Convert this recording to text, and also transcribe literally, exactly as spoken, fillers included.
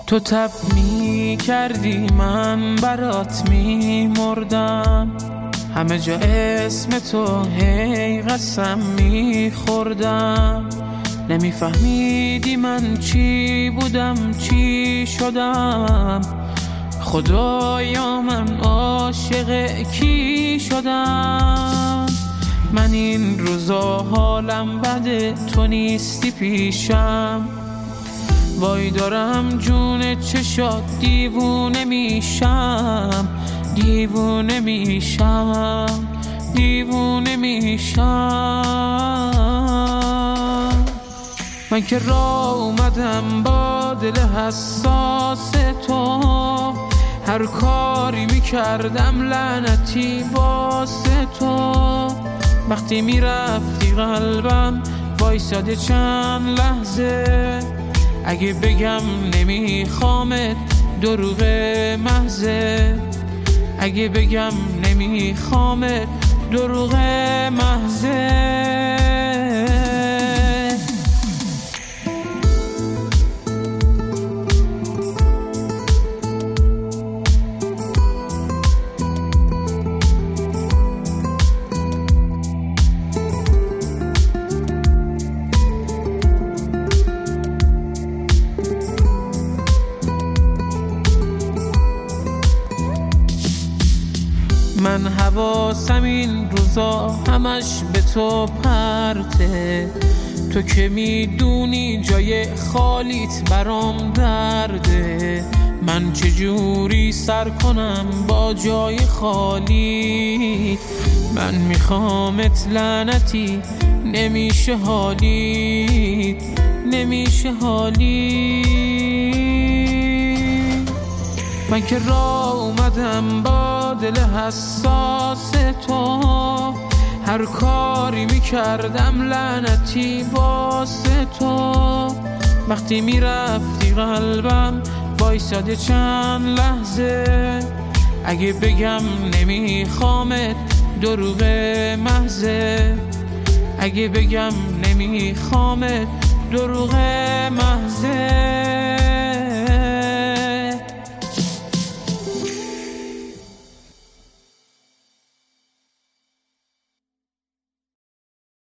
تو تب می کردی من برات می مردم، همه جا اسم تو هی قسم می خوردم. نمی فهمیدی من چی بودم چی شدم، خدایا من عاشق کی شدم. من این روزا حالم بده تو نیستی پیشم، وای دارم جون چشات دیوونه میشم، دیوونه میشم، دیوونه میشم. من که راه اومدم با دل حساس تو، هر کاری میکردم لعنتی واسه تو. وقتی میرفتی قلبم وایساده چند لحظه، اگه بگم نمیخوامت دروغ محضه، اگه بگم نمیخوامت دروغ محضه. من حواسم این روزا همش به تو پرته، تو که میدونی جای خالیت برام درده. من چجوری سر کنم با جای خالیت، من میخوامت لعنتی نمیشه حالیت، نمیشه حالیت. من که راه اومدم با دل حساس تو، هر کاری میکردم لعنتی واسه تو. وقتی میرفتی قلبم وایساده چند لحظه، اگه بگم نمیخوامت دروغ محضه، اگه بگم نمیخوامت دروغ محضه.